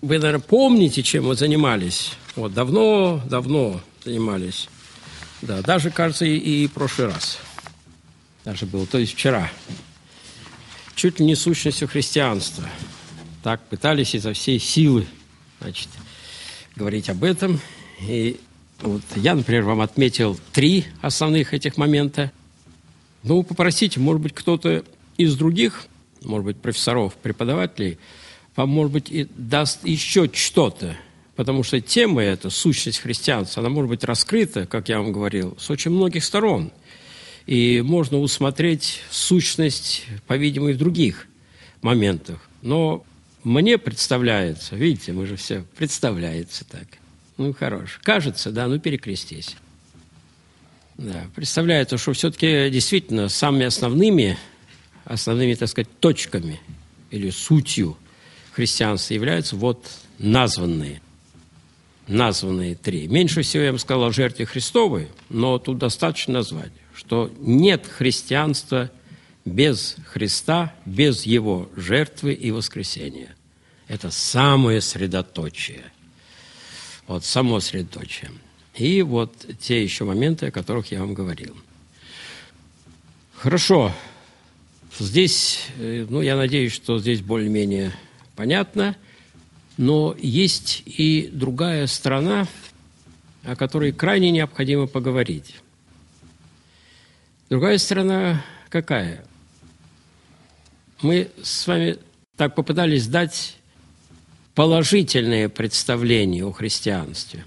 Вы, наверное, помните, чем мы занимались. Вот, давно занимались. Да, даже, кажется, и прошлый раз. Даже был, то есть вчера. Чуть ли не сущностью христианства. Так пытались изо всей силы, значит, говорить об этом. И вот я, например, вам отметил 3 основных этих момента. Ну, попросите, может быть, кто-то из других, может быть, профессоров, преподавателей, вам, может быть, и даст еще что-то. Потому что тема эта, сущность христианства, она может быть раскрыта, как я вам говорил, с очень многих сторон. И можно усмотреть сущность, по-видимому, и в других моментах. Но мне представляется, видите, мы же все представляется так. Ну, хорош. Кажется, да, ну перекрестись. Да, представляется, что все-таки действительно самыми основными, так сказать, точками или сутью христианства являются вот названные 3. Меньше всего я бы сказал о жертве Христовой, но тут достаточно назвать, что нет христианства без Христа, без Его жертвы и воскресения. Это самое средоточие. Вот само средоточие. И вот те еще моменты, о которых я вам говорил. Хорошо. Здесь, я надеюсь, что здесь более-менее понятно, но есть и другая сторона, о которой крайне необходимо поговорить. Другая сторона какая? Мы с вами так попытались дать положительное представление о христианстве.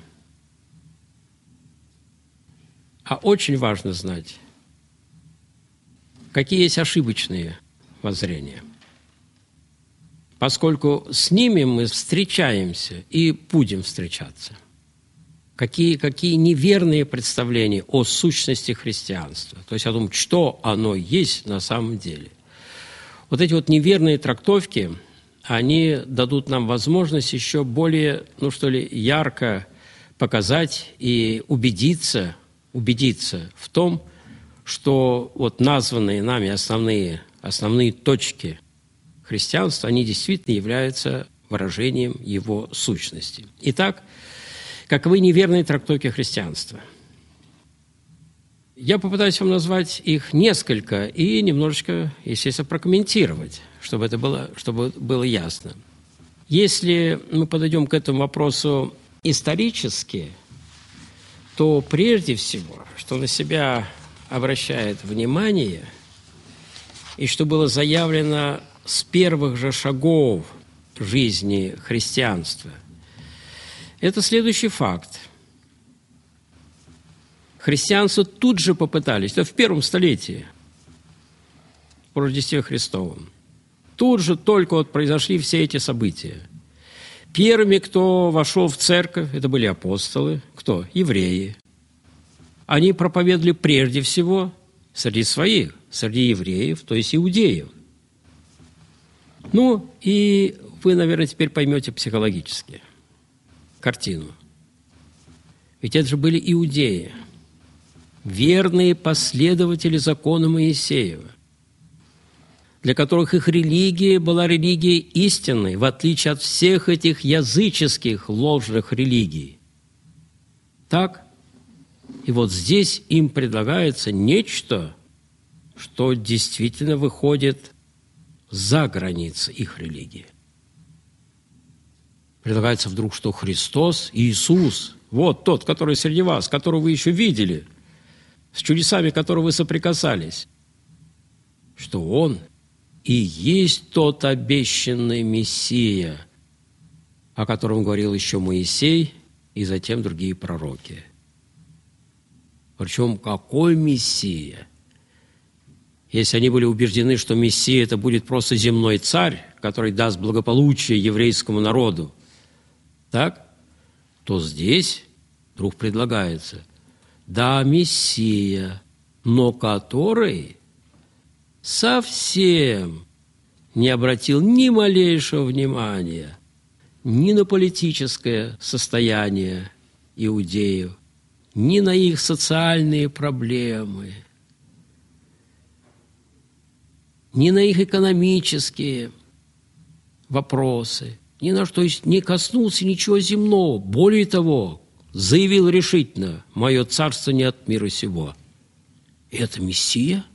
А очень важно знать, какие есть ошибочные воззрения. Поскольку с ними мы встречаемся и будем встречаться. Какие неверные представления о сущности христианства, то есть о том, что оно есть на самом деле. Вот эти вот неверные трактовки, они дадут нам возможность еще более, ярко показать и убедиться в том, что вот названные нами основные точки христианства, они действительно являются выражением его сущности. Итак, каковы неверные трактовки христианства? Я попытаюсь вам назвать их несколько и немножечко, естественно, прокомментировать, чтобы было ясно. Если мы подойдем к этому вопросу исторически, то прежде всего, что на себя обращает внимание и что было заявлено с первых же шагов жизни христианства, это следующий факт. Христианство тут же попытались, это в первом столетии, по Рождестве Христовом, тут же только произошли все эти события. Первыми, кто вошел в церковь, это были апостолы. Кто? Евреи. Они проповедовали прежде всего среди своих, среди евреев, то есть иудеев. И вы, наверное, теперь поймете психологически картину. Ведь это же были иудеи, верные последователи закона Моисеева, для которых их религия была религией истинной, в отличие от всех этих языческих ложных религий. Так? И вот здесь им предлагается нечто, что действительно выходит за границы их религии. Предлагается вдруг, что Христос, Иисус, вот тот, который среди вас, которого вы еще видели, с чудесами которого вы соприкасались, что Он и есть тот обещанный Мессия, о котором говорил еще Моисей и затем другие пророки. Причем какой Мессия? Если они были убеждены, что Мессия – это будет просто земной царь, который даст благополучие еврейскому народу, так, то здесь вдруг предлагается, да, Мессия, но который совсем не обратил ни малейшего внимания ни на политическое состояние иудеев, ни на их социальные проблемы, ни на их экономические вопросы, Ни на что, то есть не коснулся ничего земного. Более того, заявил решительно: «Мое царство не от мира сего». И это Мессия?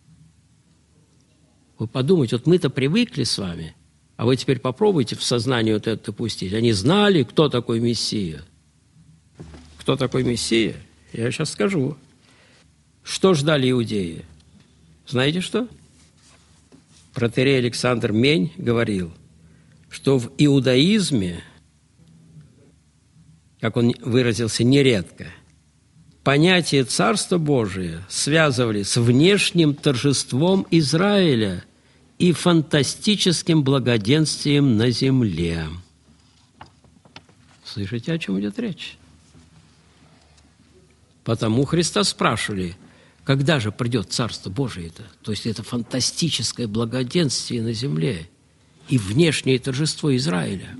Вы подумайте, вот мы-то привыкли с вами, а вы теперь попробуйте в сознание вот это пустить. Они знали, кто такой Мессия. Кто такой Мессия? Я сейчас скажу. Что ждали иудеи? Знаете что? Протоиерей Александр Мень говорил, что в иудаизме, как он выразился нередко, понятие Царства Божия связывали с внешним торжеством Израиля и фантастическим благоденствием на земле. Слышите, о чем идет речь? Потому Христа спрашивали, когда же придет Царство Божие-то? То есть это фантастическое благоденствие на земле и внешнее торжество Израиля.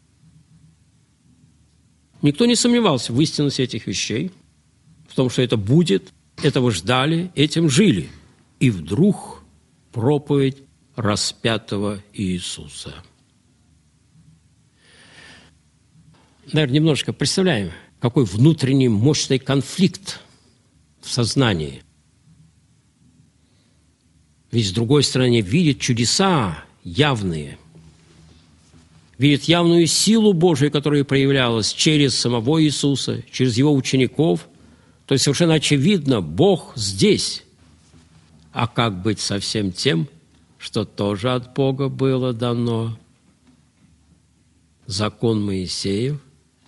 Никто не сомневался в истинности этих вещей, в том, что это будет, этого ждали, этим жили. И вдруг проповедь распятого Иисуса. Наверное, немножко представляем, какой внутренний мощный конфликт в сознании. Ведь, с другой стороны, видит чудеса явные, видит явную силу Божию, которая проявлялась через самого Иисуса, через Его учеников. То есть совершенно очевидно, Бог здесь. А как быть со всем тем, что тоже от Бога было дано? Закон Моисеев.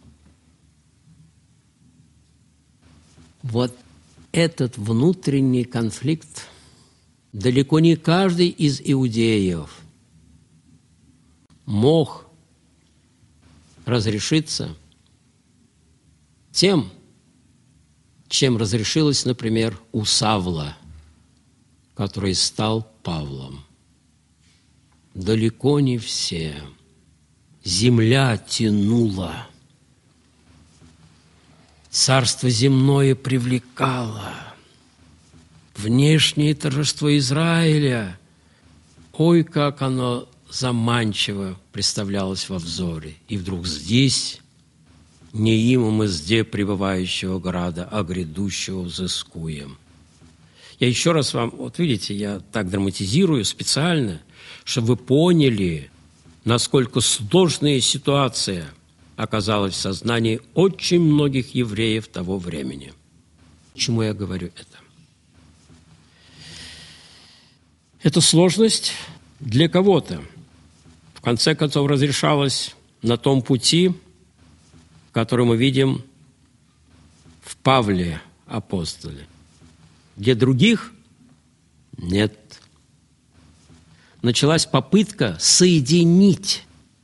Вот этот внутренний конфликт далеко не каждый из иудеев мог разрешиться тем, чем разрешилось, например, у Савла, который стал Павлом. Далеко не все. Земля тянула. Царство земное привлекало. Внешнее торжество Израиля, ой, как оно заманчиво представлялось во взоре. И вдруг здесь не им мы зде пребывающего града, а грядущего взыскуем. Я еще раз вам, вот видите, я так драматизирую специально, чтобы вы поняли, насколько сложная ситуация оказалась в сознании очень многих евреев того времени. Почему я говорю это? Эта сложность для кого-то, в конце концов, разрешалась на том пути, который мы видим в Павле апостоле. Для других – нет. Началась попытка соединить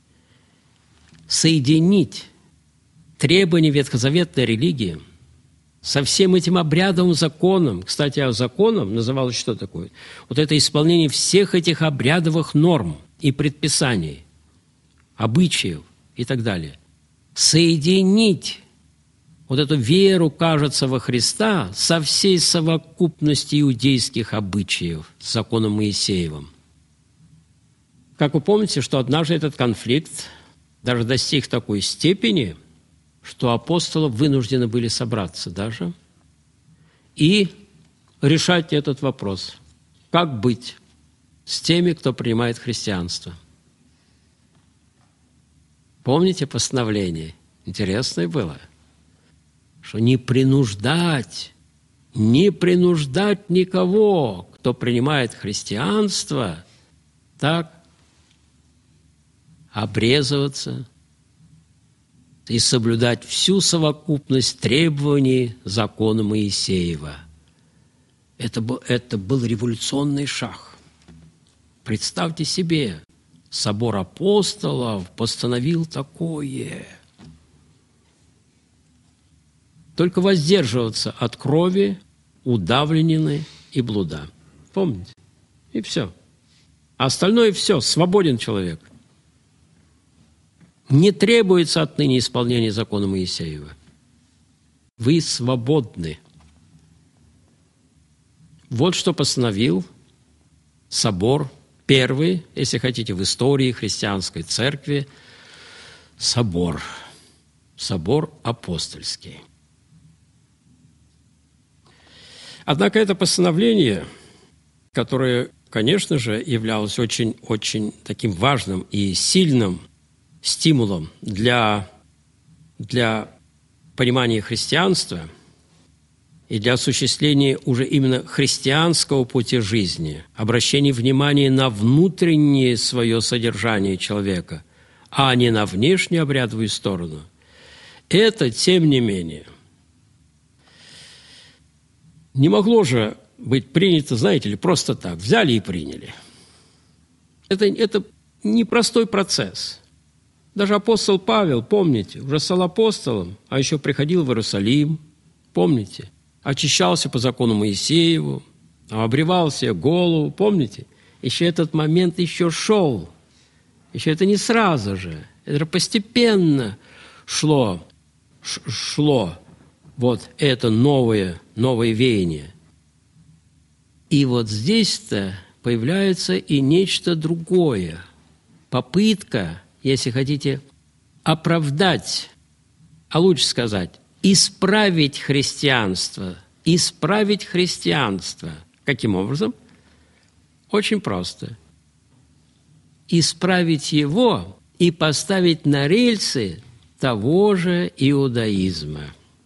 требования ветхозаветной религии со всем этим обрядовым законом. Кстати, а законом называлось что такое? Вот это исполнение всех этих обрядовых норм и предписаний, обычаев и так далее. Соединить вот эту веру, кажется, во Христа со всей совокупностью иудейских обычаев, с законом Моисеевым. Как вы помните, что однажды этот конфликт даже достиг такой степени, что апостолы вынуждены были собраться даже и решать этот вопрос. Как быть с теми, кто принимает христианство? Помните постановление? Интересное было, что не принуждать никого, кто принимает христианство, так обрезываться и соблюдать всю совокупность требований закона Моисеева. Это был революционный шаг. Представьте себе, собор апостолов постановил такое. Только воздерживаться от крови, удавленины и блуда. Помните? И все. А остальное все, свободен человек. Не требуется отныне исполнения закона Моисеева. Вы свободны. Вот что постановил собор, первый, если хотите, в истории христианской церкви, собор. Собор апостольский. Однако это постановление, которое, конечно же, являлось очень таким важным и сильным стимулом для понимания христианства и для осуществления уже именно христианского пути жизни, обращения внимания на внутреннее свое содержание человека, а не на внешнюю обрядовую сторону. Это, тем не менее, не могло же быть принято, знаете ли, просто так. Взяли и приняли. Это непростой процесс. Даже апостол Павел, помните, уже стал апостолом, а еще приходил в Иерусалим, помните, очищался по закону Моисееву, обревал себе голову, помните, еще этот момент еще шел, еще это не сразу же, это постепенно шло вот это новое веяние. И вот здесь-то появляется и нечто другое. Попытка, если хотите, оправдать, а лучше сказать, исправить христианство. Исправить христианство. Каким образом? Очень просто. Исправить его и поставить на рельсы того же иудаизма.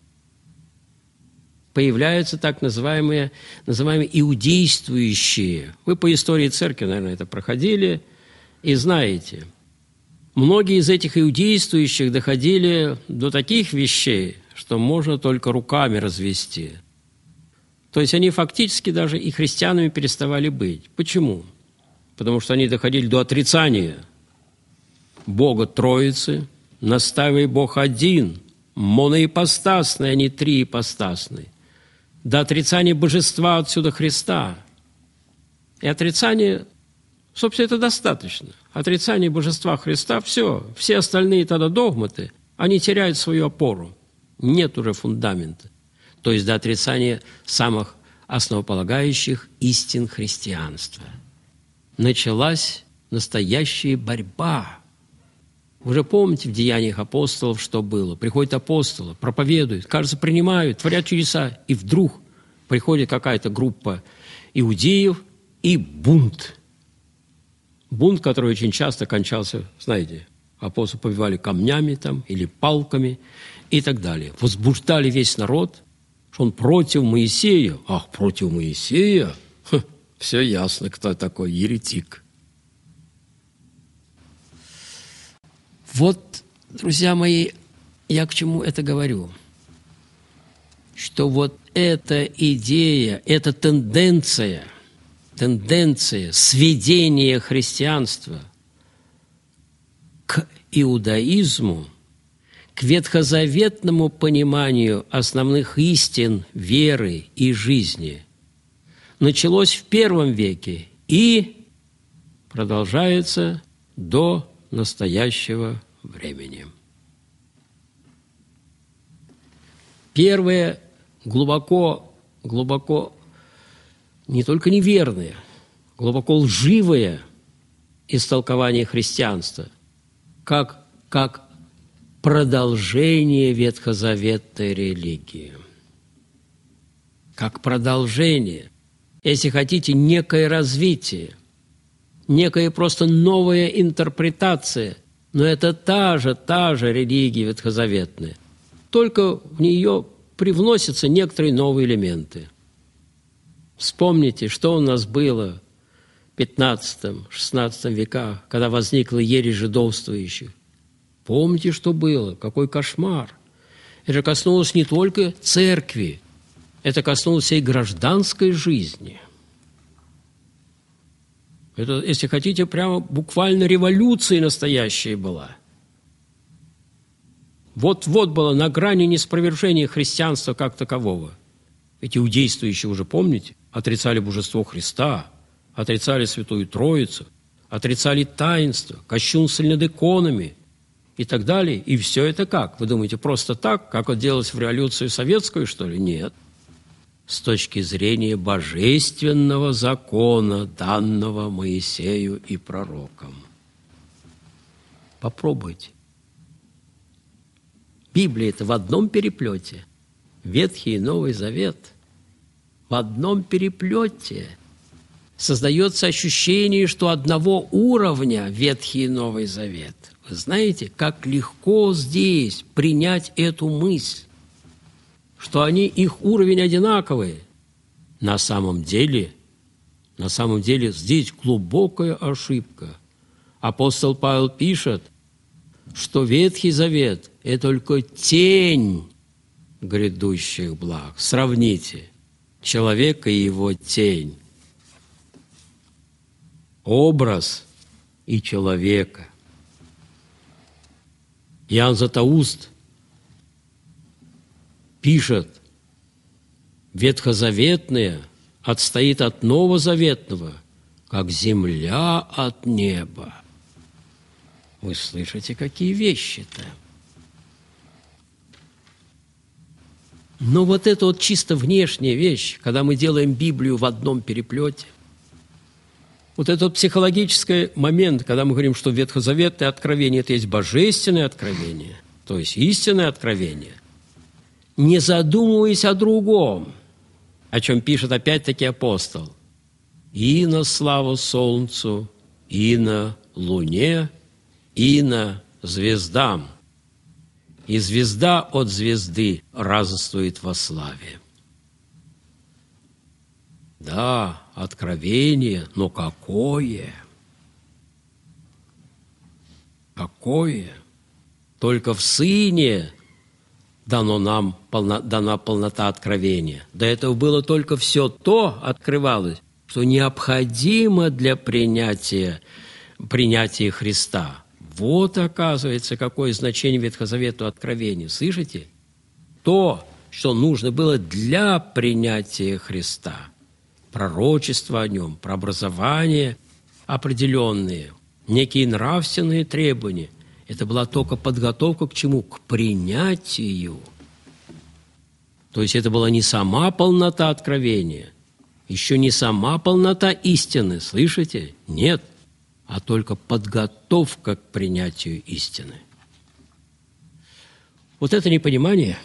Появляются так называемые иудействующие. Вы по истории церкви, наверное, это проходили и знаете. Многие из этих иудействующих доходили до таких вещей, что можно только руками развести. То есть они фактически даже и христианами переставали быть. Почему? Потому что они доходили до отрицания Бога Троицы, настаивая Бог один, моноипостасный, а не триипостасный, до отрицания божества отсюда Христа. И отрицание, собственно, это достаточно. Отрицание божества Христа – все остальные тогда догматы, они теряют свою опору. Нет уже фундамента. То есть до отрицания самых основополагающих истин христианства. Началась настоящая борьба. Вы же помните в Деяниях апостолов, что было? Приходят апостолы, проповедуют, кажется, принимают, творят чудеса, и вдруг приходит какая-то группа иудеев и бунт. Бунт, который очень часто кончался, знаете, апостолы побивали камнями там или палками и так далее. Возбуждали весь народ, что он против Моисея. Ах, против Моисея? Все ясно, кто такой еретик. Вот, друзья мои, я к чему это говорю? Что вот эта идея, эта тенденция сведения христианства к иудаизму, к ветхозаветному пониманию основных истин веры и жизни началось в первом веке и продолжается до настоящего времени. Первое глубоко не только неверное, глубоко лживое истолкование христианства, как продолжение ветхозаветной религии. Как продолжение, если хотите, некое развитие, некая просто новая интерпретация, но это та же религия ветхозаветная, только в нее привносятся некоторые новые элементы. Вспомните, что у нас было в XV-XVI веках, когда возникла ересь жидовствующих. Помните, что было? Какой кошмар! Это коснулось не только церкви, это коснулось всей гражданской жизни. Это, если хотите, прямо буквально революция настоящая была. Вот-вот было на грани неспровержения христианства как такового. Эти иудействующие, уже помните, отрицали божество Христа, отрицали Святую Троицу, отрицали таинство, кощунствовали над иконами и так далее. И все это как? Вы думаете, просто так, как это делалось в революцию советскую, что ли? Нет. С точки зрения божественного закона, данного Моисею и пророкам. Попробуйте. Библия – это в одном переплете. Ветхий и Новый Завет в одном переплете. Создается ощущение, что одного уровня Ветхий и Новый Завет. Вы знаете, как легко здесь принять эту мысль, что их уровень одинаковый. На самом деле здесь глубокая ошибка. Апостол Павел пишет, что Ветхий Завет – это только тень грядущих благ. Сравните человека и его тень. Образ и человека. Иоанн Златоуст пишет, ветхозаветное отстоит от новозаветного, как земля от неба. Вы слышите, какие вещи-то? Но вот это вот чисто внешняя вещь, когда мы делаем Библию в одном переплете, вот этот психологический момент, когда мы говорим, что ветхозаветное откровение – это есть божественное откровение, то есть истинное откровение, не задумываясь о другом, о чем пишет опять-таки апостол. «И на славу солнцу, и на луне, и на звездам. И звезда от звезды разоствует во славе». Да, откровение, но какое? Какое? Только в Сыне дана полнота откровения. До этого было только все то открывалось, что необходимо для принятия Христа. Вот, оказывается, какое значение ветхозаветного откровения. Слышите? То, что нужно было для принятия Христа. Пророчество о нем, прообразование определенные, некие нравственные требования. Это была только подготовка к чему? К принятию. То есть это была не сама полнота откровения, еще не сама полнота истины, слышите? Нет, а только подготовка к принятию истины. Вот это непонимание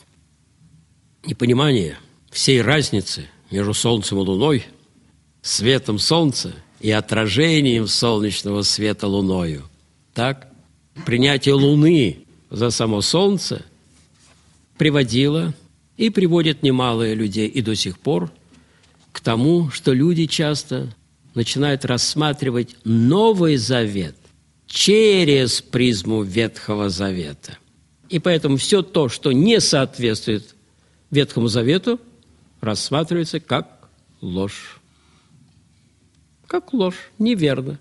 всей разницы между Солнцем и Луной, светом Солнца и отражением солнечного света Луною. Так, принятие Луны за само Солнце приводило и приводит немало людей и до сих пор к тому, что люди часто начинают рассматривать Новый Завет через призму Ветхого Завета. И поэтому все то, что не соответствует Ветхому Завету, рассматривается как ложь. Как ложь, неверно.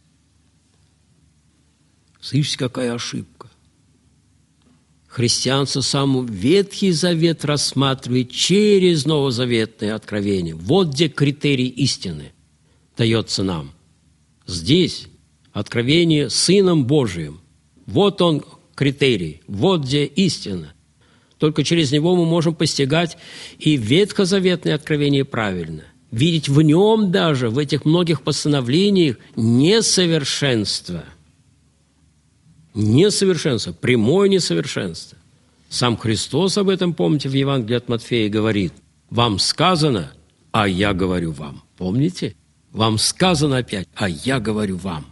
Слышите, какая ошибка. Христианство сам Ветхий Завет рассматривает через новозаветное откровение. Вот где критерий истины дается нам. Здесь откровение Сыном Божиим. Вот он критерий, вот где истина. Только через него мы можем постигать и ветхозаветное откровение правильно. Видеть в нем даже, в этих многих постановлениях, несовершенство. Несовершенство, прямое несовершенство. Сам Христос об этом, помните, в Евангелии от Матфея говорит: «Вам сказано, а я говорю вам». Помните? «Вам сказано опять, а я говорю вам».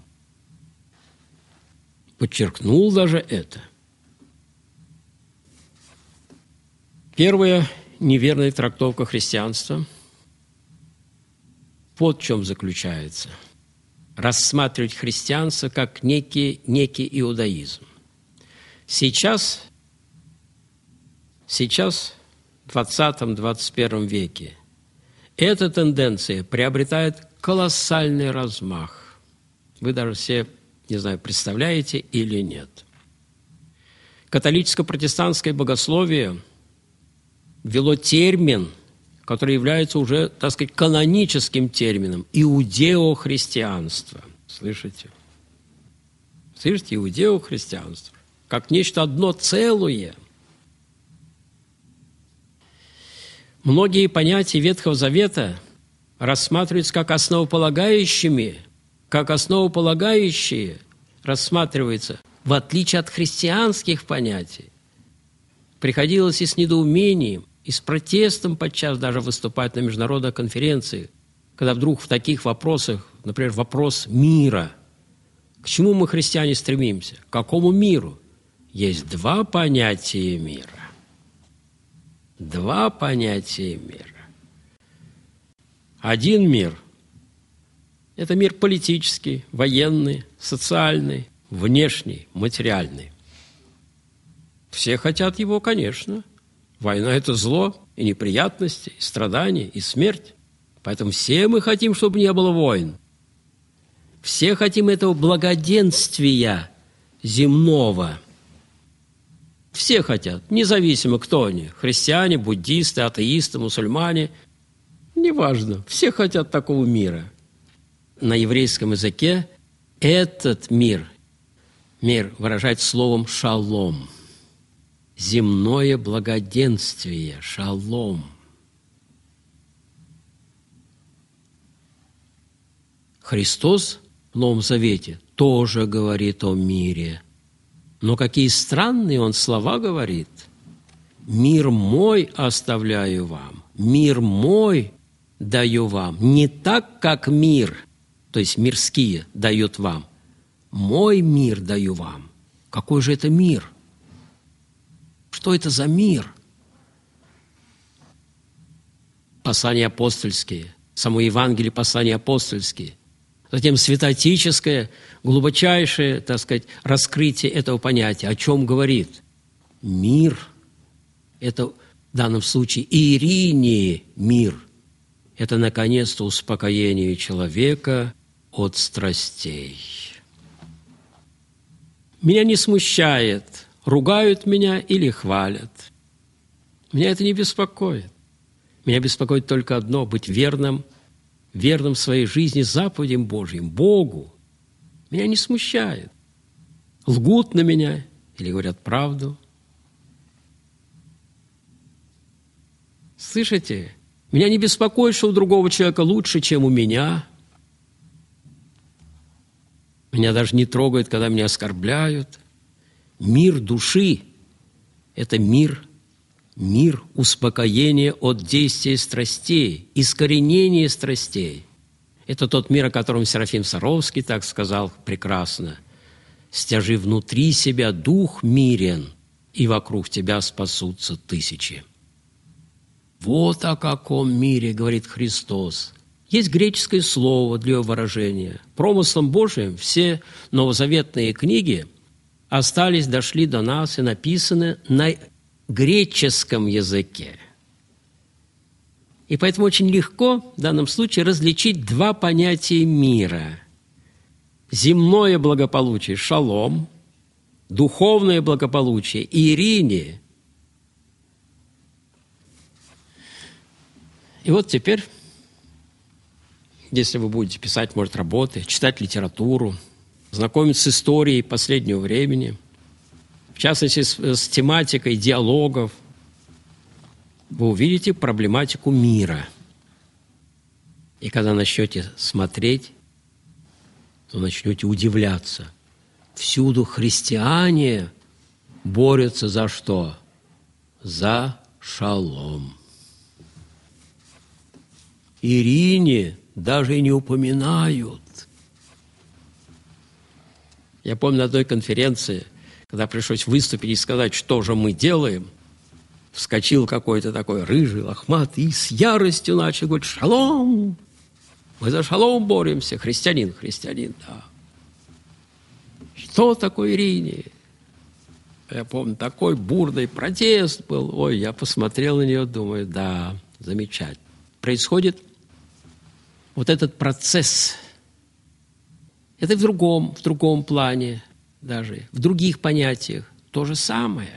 Подчеркнул даже это. Первая неверная трактовка христианства вот в чем заключается. Рассматривать христианство как некий иудаизм. Сейчас в 20-21 веке эта тенденция приобретает колоссальный размах. Вы даже все, не знаю, представляете или нет. Католическо-протестантское богословие ввело термин, который является уже, так сказать, каноническим термином – иудеохристианство. Слышите? Слышите? Иудеохристианство. Как нечто одно целое. Многие понятия Ветхого Завета рассматриваются как основополагающие рассматриваются, в отличие от христианских понятий. приходилось и с недоумением, и с протестом подчас даже выступать на международной конференции, когда вдруг в таких вопросах, например, вопрос мира, к чему мы, христиане, стремимся, к какому миру? Есть два понятия мира. Два понятия мира. Один мир – это мир политический, военный, социальный, внешний, материальный. Все хотят его, конечно. Война – это зло, и неприятности, и страдания, и смерть. Поэтому все мы хотим, чтобы не было войн. Все хотим этого благоденствия земного. Все хотят, независимо, кто они – христиане, буддисты, атеисты, мусульмане. Неважно, все хотят такого мира. На еврейском языке этот мир выражается словом «шалом». Земное благоденствие, шалом. Христос в Новом Завете тоже говорит о мире. Но какие странные Он слова говорит. «Мир мой оставляю вам, мир мой даю вам». Не так, как мир, то есть мирские, дают вам. «Мой мир даю вам». Какой же это мир? Что это за мир? Послания апостольские, само Евангелие, послания апостольские. Затем святоотеческое, глубочайшее, так сказать, раскрытие этого понятия. О чем говорит? Мир – это в данном случае Иринии мир. Это, наконец-то, успокоение человека от страстей. Меня не смущает, ругают меня или хвалят. Меня это не беспокоит. Меня беспокоит только одно – быть верным в своей жизни заповедям Божьим, Богу. Меня не смущает. Лгут на меня или говорят правду. Слышите? Меня не беспокоит, что у другого человека лучше, чем у меня. Меня даже не трогает, когда меня оскорбляют. Мир души – это мир успокоения от действия страстей, искоренения страстей. Это тот мир, о котором Серафим Саровский так сказал прекрасно. «Стяжи внутри себя дух мирен, и вокруг тебя спасутся тысячи». Вот о каком мире говорит Христос. Есть греческое слово для его выражения. Промыслом Божиим все новозаветные книги дошли до нас и написаны на греческом языке. И поэтому очень легко в данном случае различить два понятия мира. Земное благополучие – шалом, духовное благополучие – ирини. И вот теперь, если вы будете писать, может, работы, читать литературу, знакомиться с историей последнего времени, в частности, с тематикой диалогов, вы увидите проблематику мира. И когда начнете смотреть, то начнете удивляться. Всюду христиане борются за что? За шалом. Ирине даже и не упоминают. Я помню на одной конференции, когда пришлось выступить и сказать, что же мы делаем, вскочил какой-то такой рыжий, лохматый, и с яростью начал говорить: «Шалом! Мы за шалом боремся, христианин, да». Что такое Ирине? Я помню, такой бурный протест был. Ой, я посмотрел на нее, думаю, да, замечательно. Происходит вот этот процесс. Это в другом плане даже, в других понятиях. То же самое.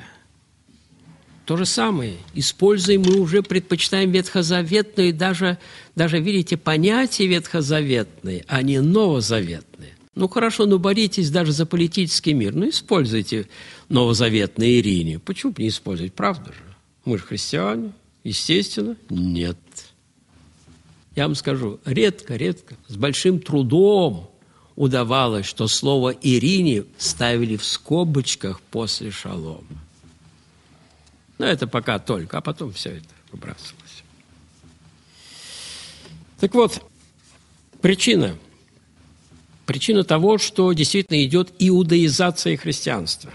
Используем мы уже, предпочитаем ветхозаветные, даже видите, понятия ветхозаветные, а не новозаветные. Ну, хорошо, боритесь даже за политический мир. Используйте новозаветные Ирине. Почему бы не использовать? Правда же? Мы же христиане. Естественно, нет. Я вам скажу, редко, с большим трудом удавалось, что слово «Ирине» ставили в скобочках после шалома. Но это пока только, а потом все это выбрасывалось. Так вот, причина того, что действительно идет иудаизация христианства.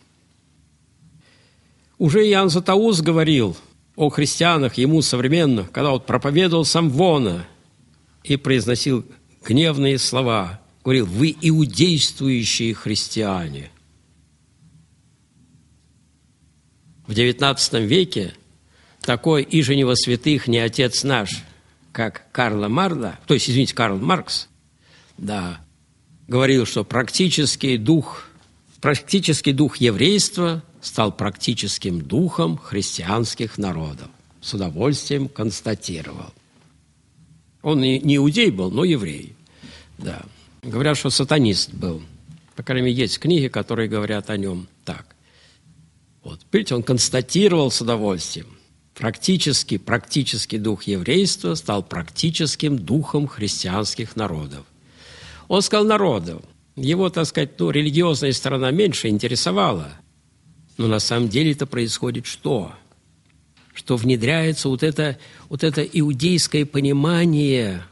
Уже Иоанн Златоуст говорил о христианах, ему современных, когда он проповедовал Самвона и произносил гневные слова, говорил: «Вы иудействующие христиане». В XIX веке такой иже не во святых, не отец наш, как Карл Маркс, да, говорил, что практический дух еврейства стал практическим духом христианских народов. С удовольствием констатировал. Он не иудей был, но еврей. Да. Говорят, что сатанист был. По крайней мере, есть книги, которые говорят о нем так. Вот. Видите, он констатировал с удовольствием. Практический дух еврейства стал практическим духом христианских народов. Он сказал народов. Его, так сказать, религиозная сторона меньше интересовала. Но на самом деле это происходит что? Что внедряется вот это иудейское понимание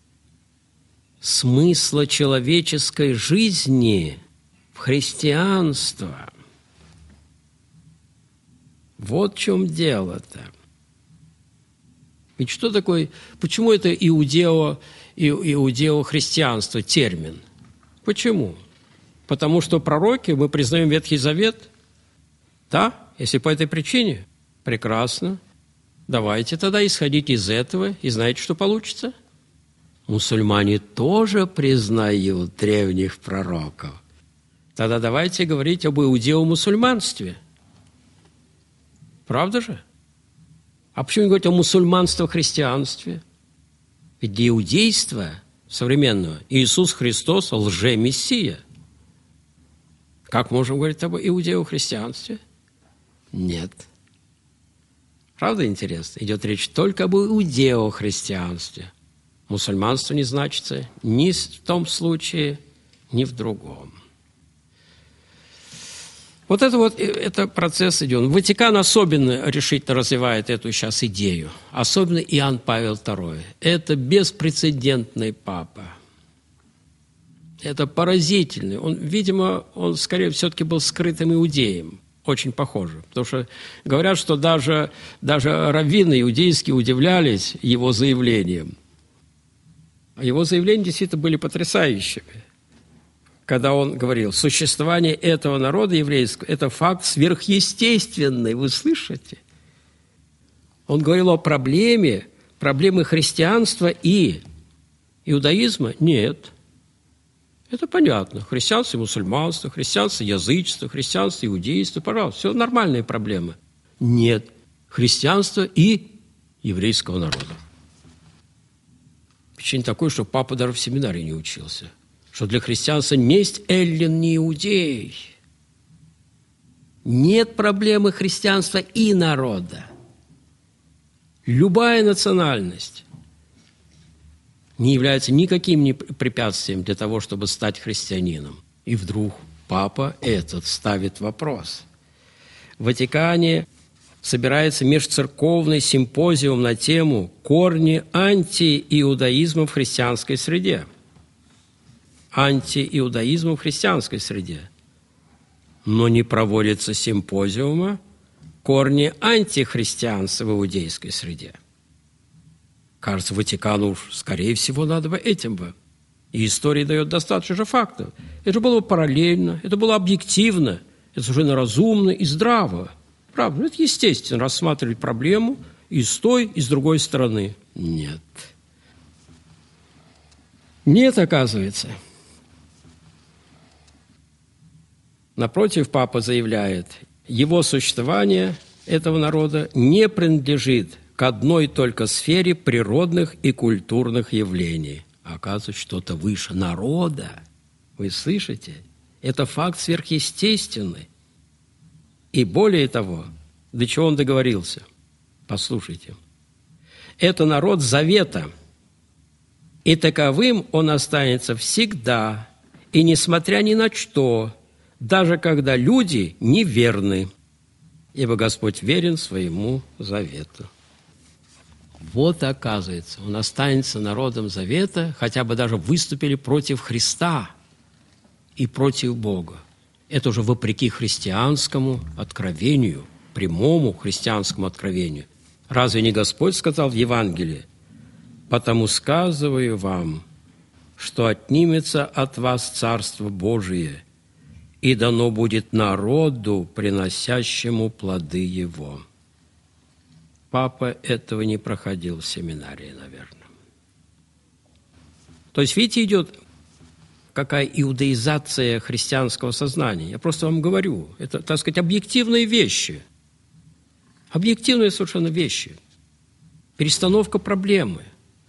смысла человеческой жизни в христианство. Вот в чем дело-то. Ведь что такое, почему это иудео-христианство термин? Почему? Потому что пророки, мы признаем Ветхий Завет. Да, если по этой причине, прекрасно. Давайте тогда исходить из этого, и знаете, что получится? Мусульмане тоже признают древних пророков. Тогда давайте говорить об иудео-мусульманстве. Правда же? А почему не говорить о мусульманстве-христианстве? Ведь для иудейства современного Иисус Христос – лже-мессия. Как можем говорить об иудео-христианстве? Нет. Правда интересно? Идет речь только об иудео-христианстве. Мусульманство не значится ни в том случае, ни в другом. Это процесс идет. Ватикан особенно решительно развивает эту сейчас идею. Особенно Иоанн Павел II. Это беспрецедентный папа. Это поразительный. Видимо, он скорее все-таки был скрытым иудеем. Очень похоже. Потому что говорят, что даже раввины иудейские удивлялись его заявлениям. Его заявления действительно были потрясающими. Когда он говорил, существование этого народа еврейского – это факт сверхъестественный. Вы слышите? Он говорил о проблеме христианства и иудаизма? Нет. Это понятно. Христианство и мусульманство, христианство и язычество, христианство и иудейство. Пожалуйста, все нормальные проблемы. Нет. Христианство и еврейского народа. Впечатление такое, что папа даже в семинарии не учился. Что для христианства несть эллин, не иудей. Нет проблемы христианства и народа. Любая национальность не является никаким препятствием для того, чтобы стать христианином. И вдруг папа этот ставит вопрос. В Ватикане собирается межцерковный симпозиум на тему «Корни антииудаизма в христианской среде». Антииудаизма в христианской среде. Но не проводится симпозиума «Корни антихристианства в иудейской среде». Кажется, Ватикану уж, скорее всего, надо бы этим бы. И история дает достаточно же фактов. Это было параллельно, это было объективно, это совершенно разумно и здраво. Правда, это естественно, рассматривать проблему и с той, и с другой стороны. Нет. Нет, оказывается. Напротив, папа заявляет, его существование этого народа не принадлежит к одной только сфере природных и культурных явлений. А оказывается, что-то выше народа. Вы слышите? Это факт сверхъестественный. И более того, до чего он договорился? Послушайте. Это народ завета, и таковым он останется всегда, и несмотря ни на что, даже когда люди неверны. ибо Господь верен своему завету». Вот, оказывается, он останется народом завета, хотя бы даже выступили против Христа и против Бога. Это уже вопреки христианскому откровению, прямому христианскому откровению. Разве не Господь сказал в Евангелии: «Потому сказываю вам, что отнимется от вас Царство Божие, и дано будет народу, приносящему плоды его». Папа этого не проходил в семинарии, наверное. То есть, видите, идет какая иудаизация христианского сознания. Я просто вам говорю, это, так сказать, объективные вещи. Объективные совершенно вещи. Перестановка проблемы.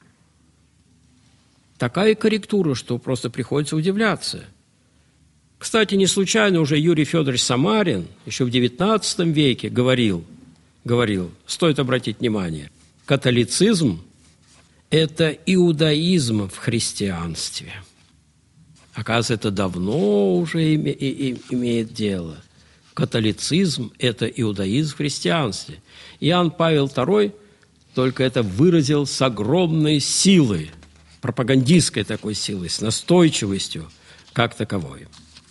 Такая корректура, что просто приходится удивляться. Кстати, не случайно уже Юрий Федорович Самарин еще в XIX веке говорил, стоит обратить внимание, католицизм – это иудаизм в христианстве. Оказывается, это давно уже имеет дело. Католицизм – это иудаизм в христианстве. Иоанн Павел II только это выразил с огромной силой, пропагандистской такой силой, с настойчивостью как таковой.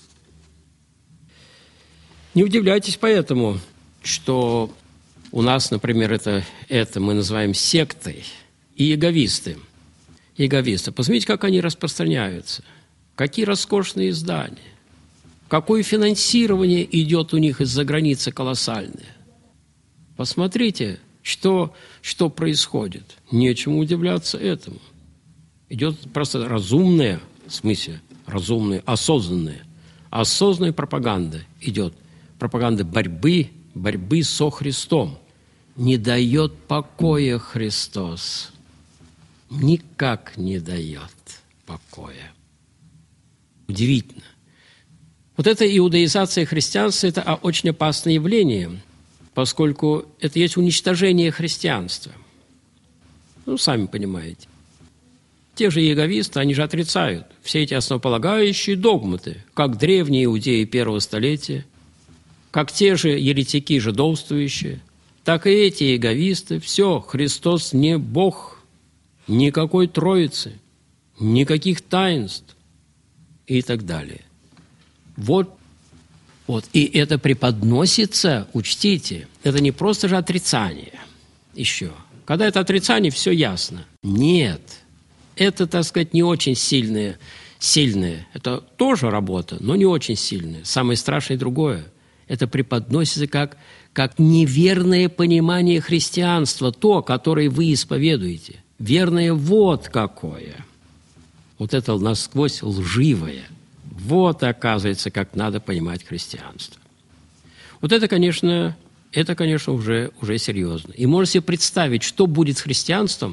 Не удивляйтесь поэтому, что у нас, например, это мы называем сектой, и иеговисты. Посмотрите, как они распространяются. Какие роскошные издания. Какое финансирование идет у них из-за границы колоссальное. Посмотрите, что происходит. Нечему удивляться этому. Идет просто разумная, в смысле, разумная, осознанная пропаганда идет. Пропаганда борьбы со Христом. Не дает покоя Христос. Никак не дает покоя. Удивительно. Вот эта иудаизация христианства – это очень опасное явление, поскольку это есть уничтожение христианства. Сами понимаете. Те же иеговисты, они же отрицают все эти основополагающие догматы, как древние иудеи первого столетия, как те же еретики жидовствующие, так и эти иеговисты. Все, Христос не Бог, никакой Троицы, никаких таинств и так далее. Вот. И это преподносится, учтите, это не просто же отрицание еще. Когда это отрицание, все ясно. Нет, это, так сказать, не очень сильное. Это тоже работа, но не очень сильная. Самое страшное другое. Это преподносится как неверное понимание христианства, то, которое вы исповедуете. Верное вот какое. Вот это насквозь лживое. Вот, оказывается, как надо понимать христианство. Вот это, конечно, уже серьезно. И можете себе представить, что будет с христианством,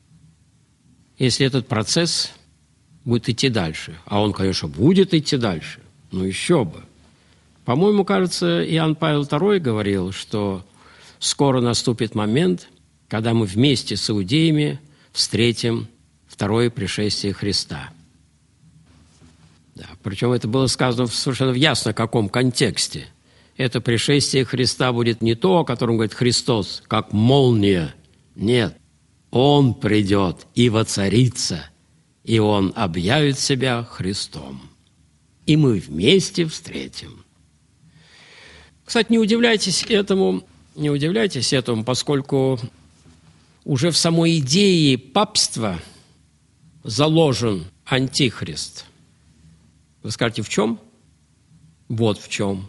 если этот процесс будет идти дальше. А он, конечно, будет идти дальше. Ну, еще бы. По-моему, кажется, Иоанн Павел II говорил, что скоро наступит момент, когда мы вместе с иудеями встретим второе пришествие Христа. Да, причем это было сказано совершенно ясно в каком контексте. Это пришествие Христа будет не то, о котором говорит Христос, как молния. Нет, Он придет и воцарится, и Он объявит себя Христом. И мы вместе встретим. Кстати, не удивляйтесь этому, поскольку уже в самой идее папства заложен антихрист. Вы скажете, в чем? Вот в чем.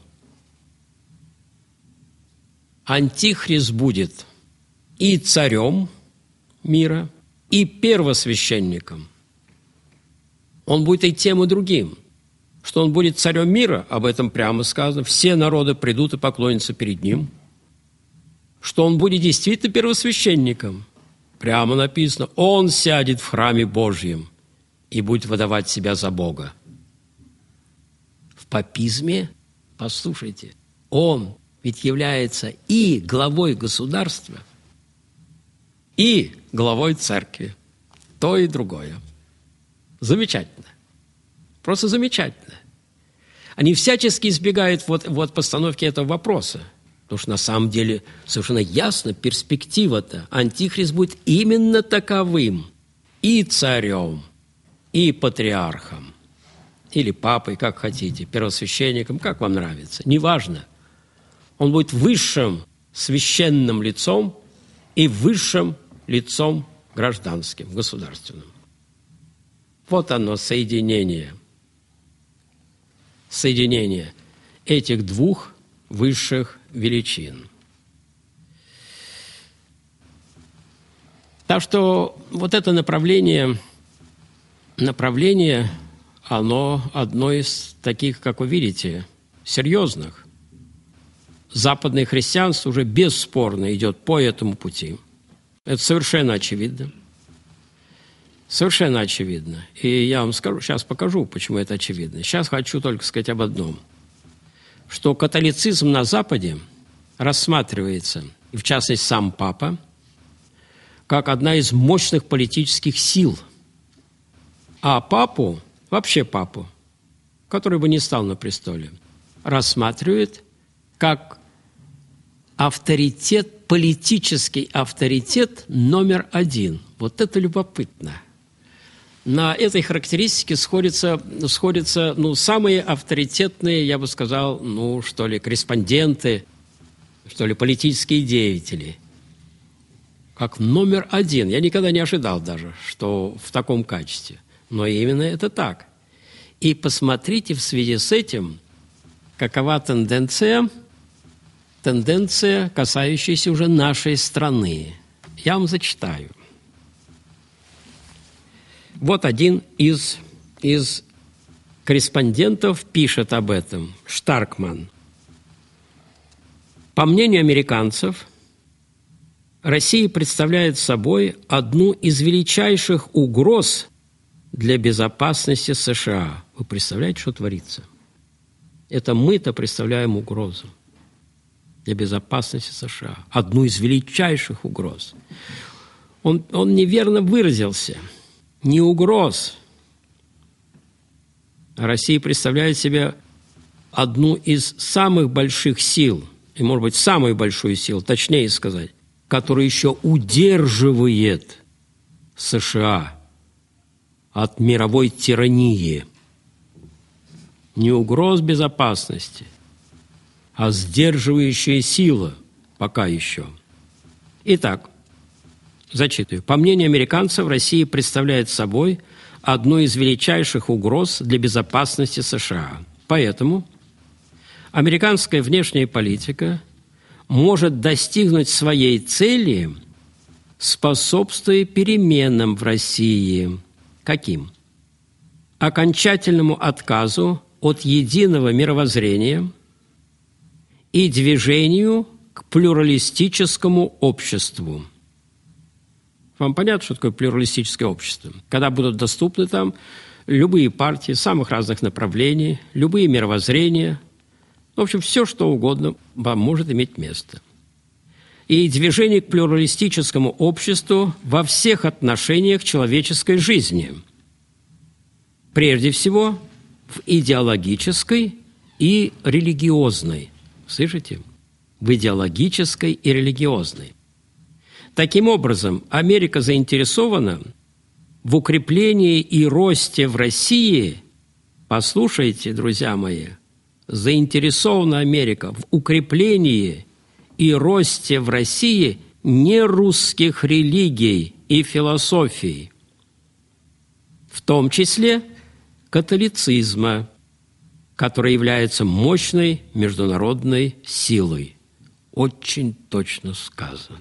Антихрист будет и царем мира, и первосвященником. Он будет и тем, и другим. Что он будет царем мира, об этом прямо сказано, все народы придут и поклонятся перед ним. Что он будет действительно первосвященником, прямо написано, он сядет в храме Божьем и будет выдавать себя за Бога. В папизме, послушайте, он ведь является и главой государства, и главой церкви. То и другое. Замечательно. Просто замечательно. Они всячески избегают вот постановки этого вопроса. Потому что на самом деле совершенно ясно перспектива-то. Антихрист будет именно таковым. И царем, и патриархом. Или папой, как хотите, первосвященником, как вам нравится. Неважно. Он будет высшим священным лицом и высшим лицом гражданским, государственным. Вот оно, соединение этих двух высших величин. Так что вот это направление, оно одно из таких, как вы видите, серьезных. Западное христианство уже бесспорно идет по этому пути. Это совершенно очевидно. Совершенно очевидно. И я вам скажу, сейчас покажу, почему это очевидно. Сейчас хочу только сказать об одном. Что католицизм на Западе рассматривается, и в частности сам Папа, как одна из мощных политических сил. А Папу, вообще Папу, который бы не стал на престоле, рассматривает как авторитет, политический авторитет номер один. Вот это любопытно. На этой характеристике сходятся самые авторитетные, я бы сказал, корреспонденты, политические деятели. Как номер один. Я никогда не ожидал даже, что в таком качестве. Но именно это так. И посмотрите в связи с этим, какова тенденция, касающаяся уже нашей страны. Я вам зачитаю. Вот один из корреспондентов пишет об этом, Штаркман. По мнению американцев, Россия представляет собой одну из величайших угроз для безопасности США. Вы представляете, что творится? Это мы-то представляем угрозу для безопасности США. Одну из величайших угроз. Он неверно выразился. Не угроз. Россия представляет себе одну из самых больших сил, и, может быть, самую большую силу, точнее сказать, которая еще удерживает США от мировой тирании. Не угроз безопасности, а сдерживающая сила пока еще. Итак, зачитываю. По мнению американцев, Россия представляет собой одну из величайших угроз для безопасности США. Поэтому американская внешняя политика может достигнуть своей цели, способствуя переменам в России. Каким? Окончательному отказу от единого мировоззрения и движению к плюралистическому обществу. Вам понятно, что такое плюралистическое общество? Когда будут доступны там любые партии самых разных направлений, любые мировоззрения, в общем, все, что угодно вам может иметь место. И движение к плюралистическому обществу во всех отношениях человеческой жизни. Прежде всего, в идеологической и религиозной. Слышите? В идеологической и религиозной. Таким образом, Америка заинтересована в укреплении и росте в России, послушайте, друзья мои, заинтересована Америка в укреплении и росте в России нерусских религий и философий, в том числе католицизма, который является мощной международной силой. Очень точно сказано.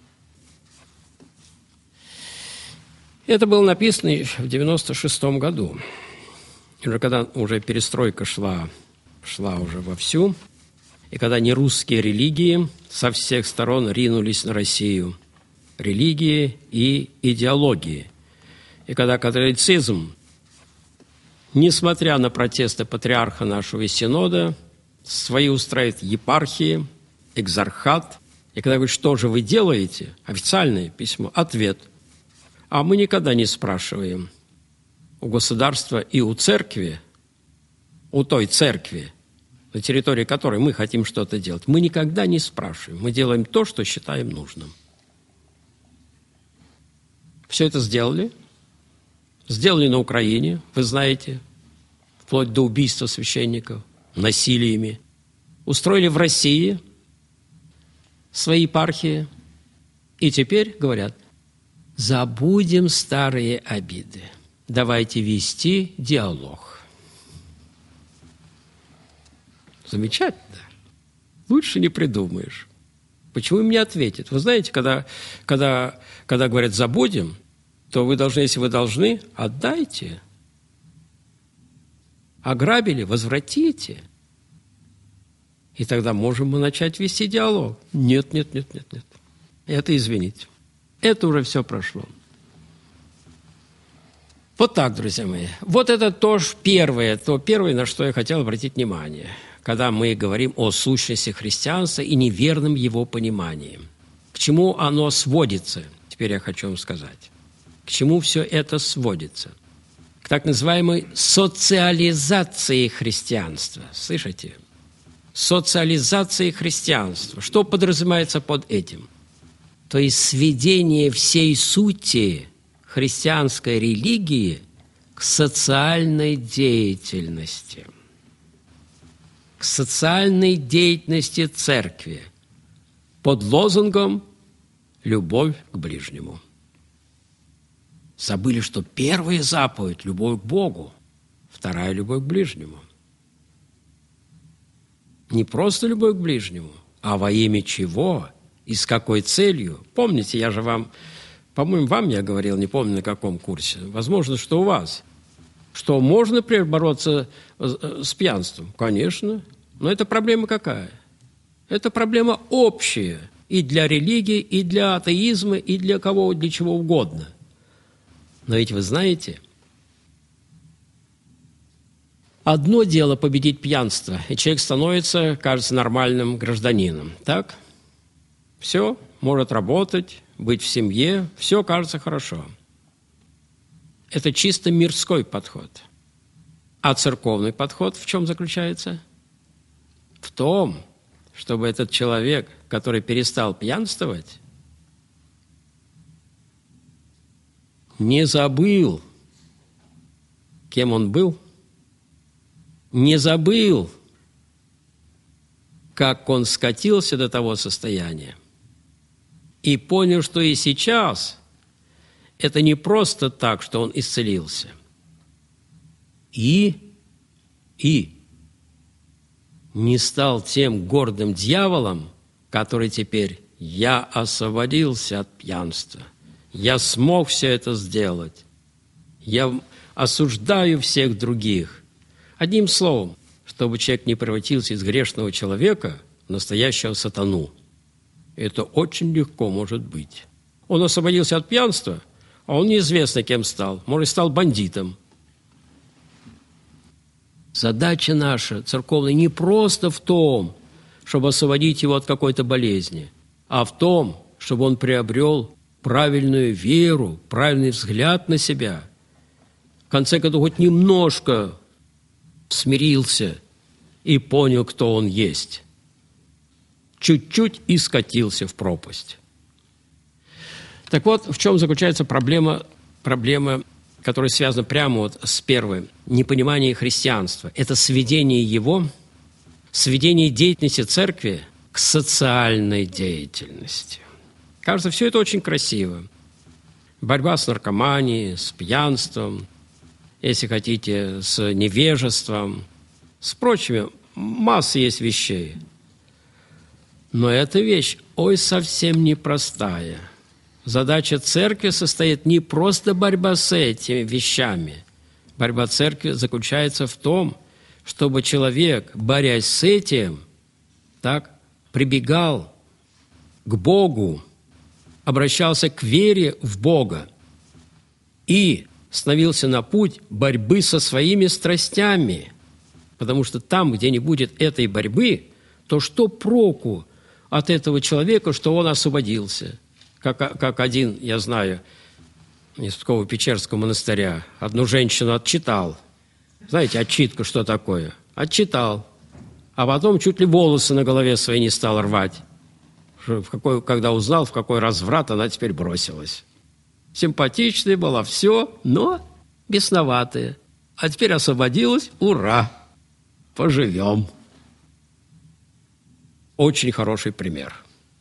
Это было написано в 1996 году, когда уже перестройка шла уже вовсю, и когда нерусские религии со всех сторон ринулись на Россию, религии и идеологии, и когда католицизм, несмотря на протесты патриарха нашего и синода, свои устраивает епархии, экзархат, и когда говорит, что же вы делаете, официальное письмо, ответ: а мы никогда не спрашиваем у государства и у церкви, у той церкви, на территории которой мы хотим что-то делать, мы никогда не спрашиваем. Мы делаем то, что считаем нужным. Все это сделали. Сделали на Украине, вы знаете, вплоть до убийства священников, насилиями. Устроили в России свои епархии. И теперь говорят, забудем старые обиды. Давайте вести диалог. Замечательно. Лучше не придумаешь. Почему им не ответят? Вы знаете, когда говорят «забудем», то вы должны, если вы должны, отдайте. Ограбили, возвратите. И тогда можем мы начать вести диалог. Нет. Это извините. Это уже все прошло. Вот так, друзья мои. Вот это тоже первое, на что я хотел обратить внимание, когда мы говорим о сущности христианства и неверном его понимании. К чему оно сводится, теперь я хочу вам сказать. К чему все это сводится? К так называемой социализации христианства. Слышите? Социализации христианства. Что подразумевается под этим? То есть сведение всей сути христианской религии к социальной деятельности. К социальной деятельности церкви под лозунгом «любовь к ближнему». Забыли, что первая заповедь – любовь к Богу, вторая – любовь к ближнему. Не просто любовь к ближнему, а во имя чего и с какой целью. Помните, я же вам, по-моему, вам я говорил, не помню на каком курсе, возможно, что у вас, что можно, например, бороться с пьянством? Конечно, но это проблема какая? Это проблема общая и для религии, и для атеизма, и для кого, для чего угодно. Но ведь вы знаете, одно дело победить пьянство, и человек становится, кажется, нормальным гражданином. Так? Все, может работать, быть в семье, все кажется хорошо. Это чисто мирской подход. А церковный подход в чем заключается? В том, чтобы этот человек, который перестал пьянствовать, не забыл, кем он был, не забыл, как он скатился до того состояния, и понял, что и сейчас это не просто так, что он исцелился. И не стал тем гордым дьяволом, который теперь «я освободился от пьянства». Я смог все это сделать. Я осуждаю всех других. Одним словом, чтобы человек не превратился из грешного человека в настоящего сатану. Это очень легко может быть. Он освободился от пьянства, а он неизвестно кем стал. Может, стал бандитом. Задача наша, церковная, не просто в том, чтобы освободить его от какой-то болезни, а в том, чтобы он приобрел правильную веру, правильный взгляд на себя. В конце концов, хоть немножко смирился и понял, кто он есть. Чуть-чуть и скатился в пропасть. Так вот, в чем заключается проблема, которая связана прямо вот с первой, непонимание христианства. Это сведение деятельности церкви к социальной деятельности. Кажется, все это очень красиво. Борьба с наркоманией, с пьянством, если хотите, с невежеством, с прочими. Масса есть вещей. Но эта вещь, совсем непростая. Задача церкви состоит не просто борьба с этими вещами. Борьба церкви заключается в том, чтобы человек, борясь с этим, прибегал к Богу, обращался к вере в Бога и становился на путь борьбы со своими страстями. Потому что там, где не будет этой борьбы, то что проку от этого человека, что он освободился? Как один, я знаю, из Псково-Печерского монастыря, одну женщину отчитал. Знаете, отчитка что такое? Отчитал. а потом чуть ли волосы на голове свои не стал рвать. Когда узнал, в какой разврат она теперь бросилась. Симпатичная была, все, но бесноватая. А теперь освободилась, ура, поживем. Очень хороший пример.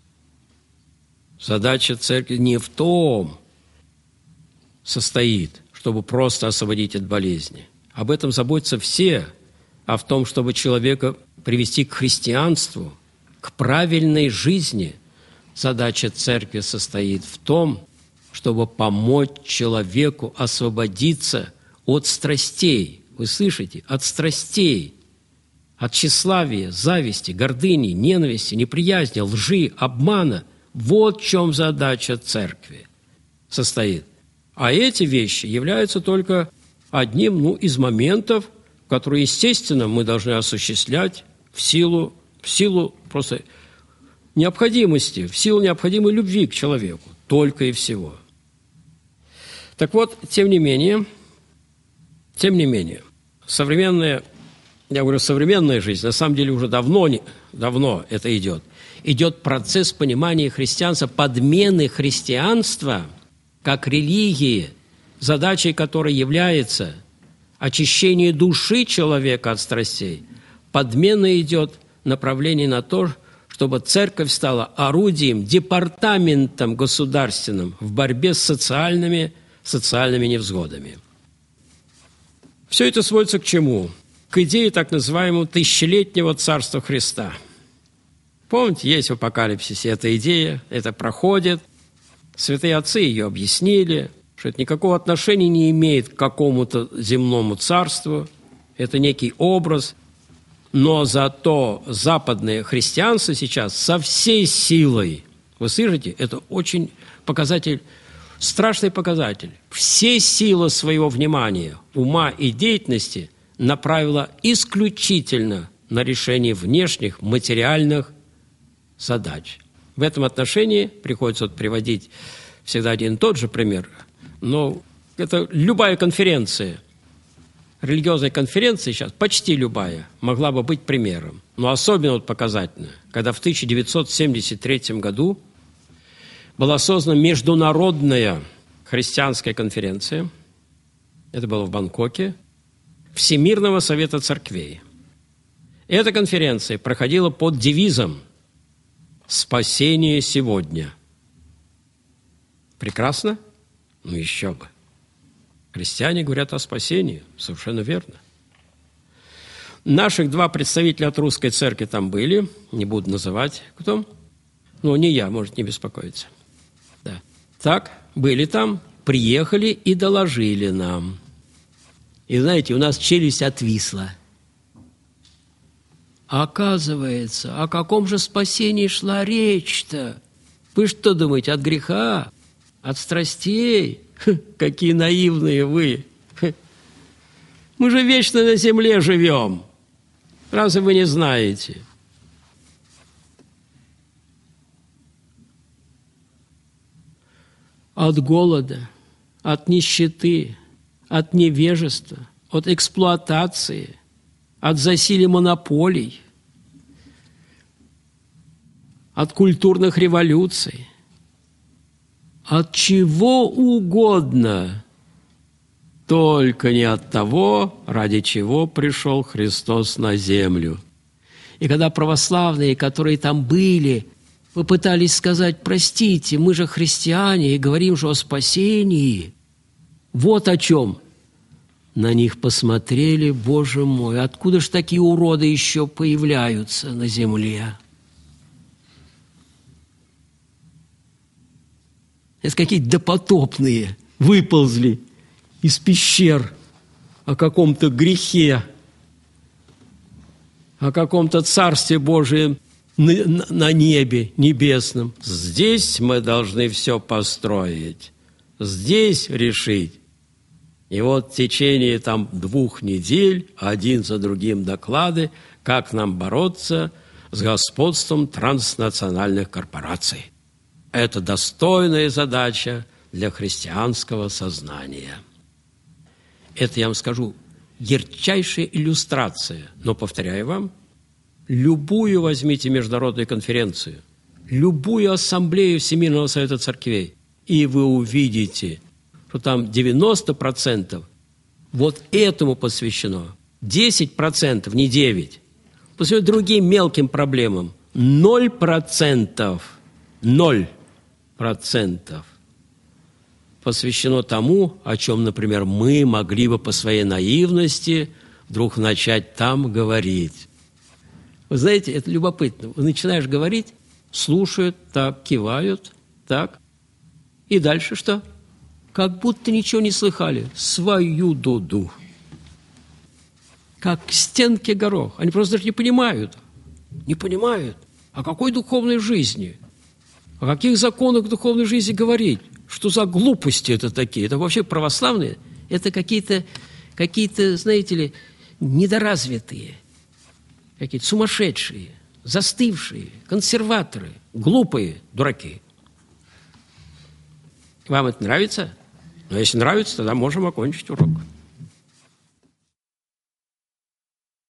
Задача церкви не в том состоит, чтобы просто освободить от болезни. Об этом заботятся все, а в том, чтобы человека привести к христианству, к правильной жизни. Задача церкви состоит в том, чтобы помочь человеку освободиться от страстей. Вы слышите? От страстей. От тщеславия, зависти, гордыни, ненависти, неприязни, лжи, обмана. Вот в чем задача церкви состоит. А эти вещи являются только одним из моментов, которые, естественно, мы должны осуществлять в силу просто необходимости, в силу необходимой любви к человеку. Только и всего. Так вот, тем не менее, современная жизнь, на самом деле уже давно это идет. Идет процесс понимания христианства, подмены христианства как религии, задачей которой является очищение души человека от страстей. Подмена идет направление на то, чтобы церковь стала орудием, департаментом государственным в борьбе с социальными невзгодами. Все это сводится к чему? К идее так называемого тысячелетнего царства Христа. Помните, есть в Апокалипсисе эта идея, это проходит. Святые отцы ее объяснили, что это никакого отношения не имеет к какому-то земному царству. Это некий образ. Но зато западное христианство сейчас со всей силой, вы слышите, это очень показатель, страшный показатель, все силы своего внимания, ума и деятельности направила исключительно на решение внешних материальных задач. В этом отношении приходится приводить всегда один и тот же пример, но это любая конференция, религиозная конференция сейчас, почти любая, могла бы быть примером. Но особенно показательно, когда в 1973 году была создана международная христианская конференция, это было в Бангкоке, Всемирного совета церквей. Эта конференция проходила под девизом «Спасение сегодня». Прекрасно? Ну еще бы. Христиане говорят о спасении, совершенно верно. Наших два представителя от русской церкви там были, не буду называть кто, но не я, может не беспокоиться. Да. Так, были там, приехали и доложили нам. И знаете, у нас челюсть отвисла. А оказывается, о каком же спасении шла речь-то? Вы что думаете, от греха, от страстей? Какие наивные вы! Мы же вечно на земле живем. Разве вы не знаете? От голода, от нищеты, от невежества, от эксплуатации, от засилия монополий, от культурных революций, от чего угодно, только не от того, ради чего пришел Христос на землю. И когда православные, которые там были, попытались сказать: простите, мы же христиане и говорим же о спасении, вот о чем. На них посмотрели: Боже мой, откуда ж такие уроды еще появляются на земле? Это какие-то допотопные выползли из пещер о каком-то грехе, о каком-то Царстве Божием на небе небесном. Здесь мы должны все построить, здесь решить. И вот в течение 2 недель один за другим доклады, как нам бороться с господством транснациональных корпораций. Это достойная задача для христианского сознания. Это, я вам скажу, ярчайшая иллюстрация. Но, повторяю вам, любую возьмите международную конференцию, любую ассамблею Всемирного Совета Церквей, и вы увидите, что там 90% вот этому посвящено. 10%, не 9%. Посвящено другим мелким проблемам. 0%. 0% посвящено тому, о чем, например, мы могли бы по своей наивности вдруг начать там говорить. Вы знаете, это любопытно. Вы начинаешь говорить, слушают, так, кивают, так. И дальше что? Как будто ничего не слыхали. Свою дуду. Как к стенке горох. Они просто даже не понимают. Не понимают. О какой духовной жизни? О каких законах духовной жизни говорить? Что за глупости это такие? Это вообще православные? Это какие-то, знаете ли, недоразвитые, какие-то сумасшедшие, застывшие, консерваторы, глупые дураки. Вам это нравится? Но если нравится, тогда можем окончить урок.